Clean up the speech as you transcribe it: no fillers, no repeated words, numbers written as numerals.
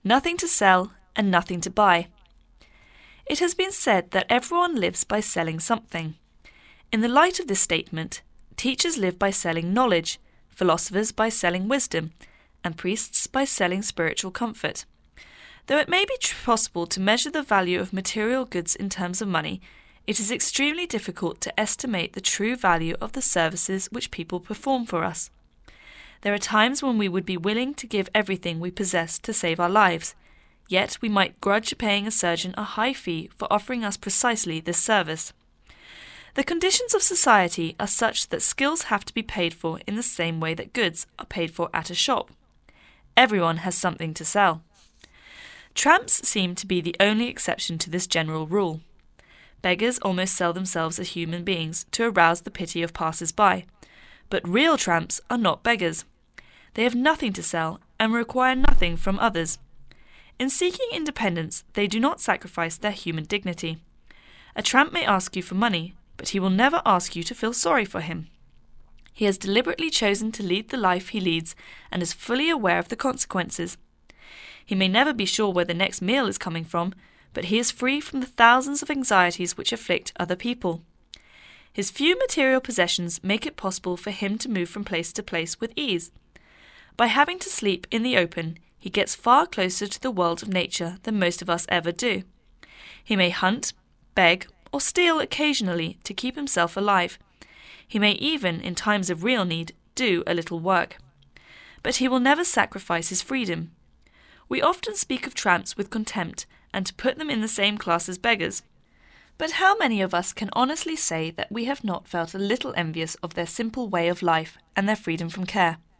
nothing to sell and nothing to buy. It has been said that everyone lives by selling something. In the light of this statement, teachers live by selling knowledge, philosophers by selling wisdom, and priests by selling spiritual comfort. Though it may be possible to measure the value of material goods in terms of money, it is extremely difficult to estimate the true value of the services which people perform for us. There are times when we would be willing to give everything we possess to save our lives, yet we might grudge paying a surgeon a high fee for offering us precisely this service. The conditions of society are such that skills have to be paid for in the same way that goods are paid for at a shop. Everyone has something to sell. Tramps seem to be the only exception to this general rule. Beggars almost sell themselves as human beings to arouse the pity of passers-by, but real tramps are not beggars. They have nothing to sell and require nothing from others. In seeking independence, they do not sacrifice their human dignity. A tramp may ask you for money, but he will never ask you to feel sorry for him. He has deliberately chosen to lead the life he leads and is fully aware of the consequences. He may never be sure where the next meal is coming from, but he is free from the thousands of anxieties which afflict other people. His few material possessions make it possible for him to move from place to place with ease. By having to sleep in the open, he gets far closer to the world of nature than most of us ever do. He may hunt, beg, or steal occasionally to keep himself alive. He may even, in times of real need, do a little work. But he will never sacrifice his freedom. We often speak of tramps with contempt and to put them in the same class as beggars. But how many of us can honestly say that we have not felt a little envious of their simple way of life and their freedom from care?